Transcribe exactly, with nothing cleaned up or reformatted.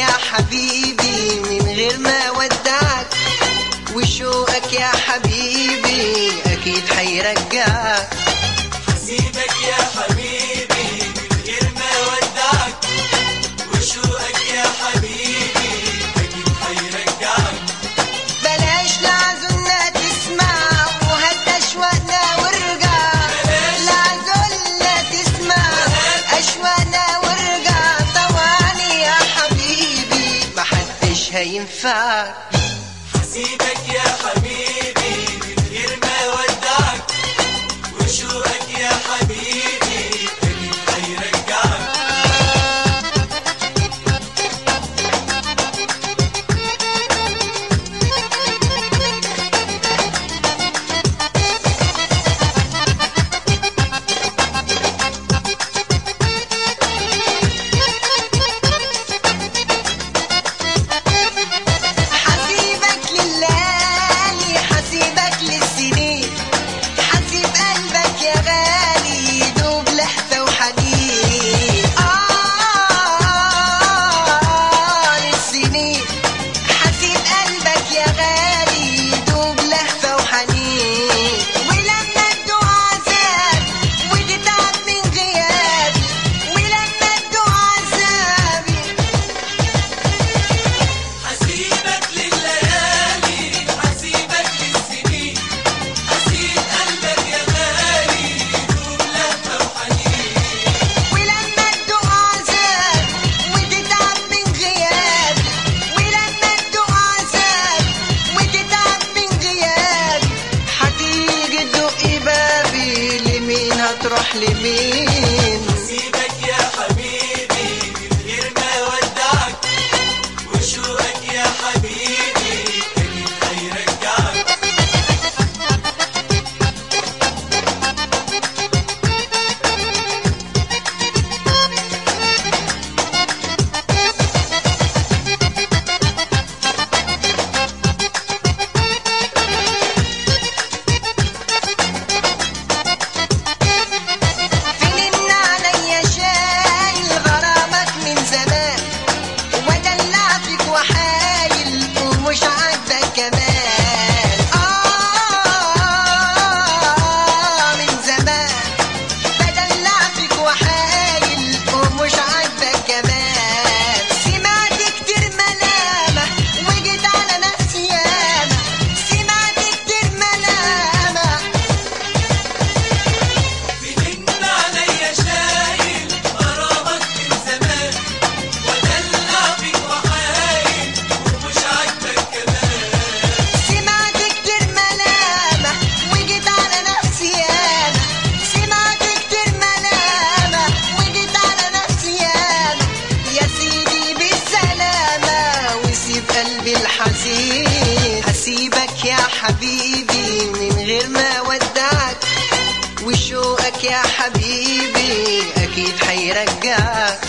يا حبيبي من غير ما ودعك، وشوقك يا حبيبي أكيد حيرجعك. حسيبك يا حبيبي من غير ما ودعك، وشوقك يا حبيبي أكيد حيرجعك. بلاش لعزولنا تسمع وهات أشواقنا وارجع، لعزولنا تسمع أشواقنا وارجع. طوعني يا حبيبي محدش هينفعك. حسيبك يا حبيبي من غير ما ودعك، وشوقك يا حبيبي أكيد حيرجعك. حسيبك لليالي حسيبك للسنين، حسيب قلبك يا غالي يدوب لهفة وحنين. آه للسنين حسيب قلبك يا غالي يدوب لهفة وحنين. ولما تدوق عذاب وتتعب من غيابي، ولما تدوق عذابي حسيبك لليالي حسيبك للسنين، حسيب قلبك يا غالي يدوب لهفة وحنين. ولما تدوق عذاب وتتعب من غيابي، ولما تدوق عذاب وتتعب من غيابي، هتيجي تدقي بابي لمين هتروح لمين. حسيبك يا حبيبي من غير ما ودعك، وشوقك يا حبيبي أكيد حيرجعك. فين عليا شايل غرامك من زمان، ودلع فيك وحايل ومش عاجبك كمان. آه من زمان بدلع فيك وحايل ومش عاجبك كمان. سمعت كتير ملامة وجيت على نفسي ياما، سمعت كتير ملامة. فين عليا شايل غرامك من زمان، ودلع فيك وحايل ومش عاجبك كمان. سمعت كتير ملامة وجيت على نفسي ياما، سمعت كتير ملامة وجيت على نفسي ياما. يا سيدي بالسلامة وسيب قلبي الحزين. هسيبك يا حبيبي من غير ما ودعك، وشوقك يا حبيبي أكيد حيرجعك.